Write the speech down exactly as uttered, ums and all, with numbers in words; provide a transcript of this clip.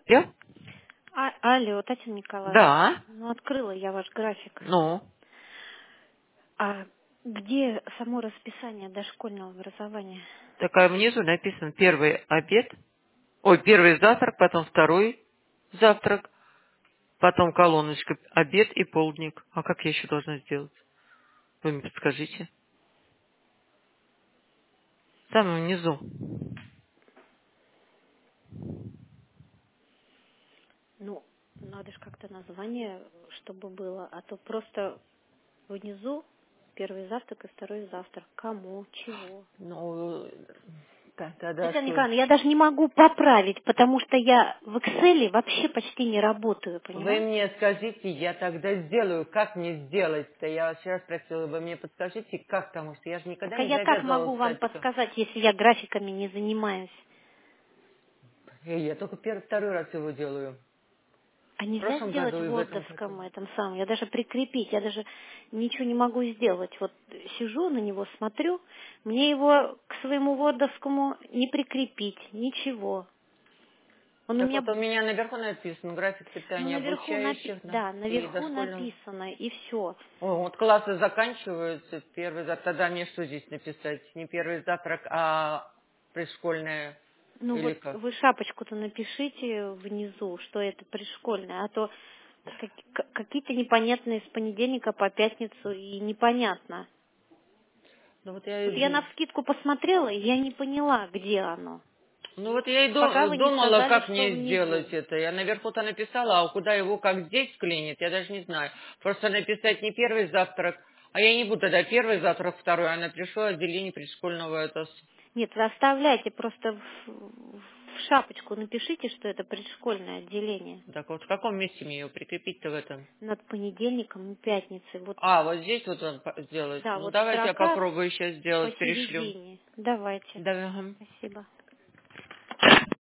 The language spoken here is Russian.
Алло? А, алло, Татьяна Николаевна. Да. Ну, открыла я ваш график. Ну, А где само расписание дошкольного образования? такая внизу написано первый обед, ой, первый завтрак, потом второй завтрак, потом колоночка обед и полдник. А как я еще должна сделать? Вы мне подскажите. Там внизу. Ну, надо же как-то название, чтобы было. А то просто внизу первый завтрак и второй завтрак. Кому, чего? Ну, так, тогда Татьяна что? Николаевна, я даже не могу поправить, потому что я в Excel вообще почти не работаю, Вы понимаете? мне скажите, я тогда сделаю. Как мне сделать-то? Я вас вчера спросила, вы мне подскажите, как, потому что я же никогда Так а не я как завязывала могу с вам садиком. подсказать, если я графиками не занимаюсь? Э, Я только первый, второй раз его делаю. А В нельзя прошлом сделать году и в в этом Wordовском году. этом самом, я даже прикрепить, я даже ничего не могу сделать. Вот сижу на него, смотрю, мне его к своему Wordовскому не прикрепить, ничего. Он у Так меня, вот у меня наверху написано график ну, питания наверху, напи- обучающих, да, да, и наверху дошкольного. написано, и все. О, вот классы заканчиваются, первый завтрак, тогда мне что здесь написать? Не первый завтрак, а пришкольная Ну или вот как? вы шапочку-то напишите внизу, что это пришкольное, а то как- к- какие-то непонятные с понедельника по пятницу и непонятно. Ну вот я Вот я и, навскидку посмотрела, и я не поняла, где оно. ну вот я и Пока ду- вы не думала, сказали, как что мне сделать внизу. это. Я наверху-то написала, а куда его, как здесь вклинит, я даже не знаю. Просто написать не первый завтрак, а я не буду тогда первый завтрак, второй, а напишу отделение предшкольного это. с- Нет, вы оставляйте, просто в, в шапочку напишите, что это предшкольное отделение. Так вот в каком месте мне ее прикрепить-то в этом? Над понедельником и пятницей. Вот, А, вот здесь вот он по- сделать. да, Ну, вот давайте я строка попробую сейчас сделать, перешлю. посередине. Давайте. Да, ага. Спасибо.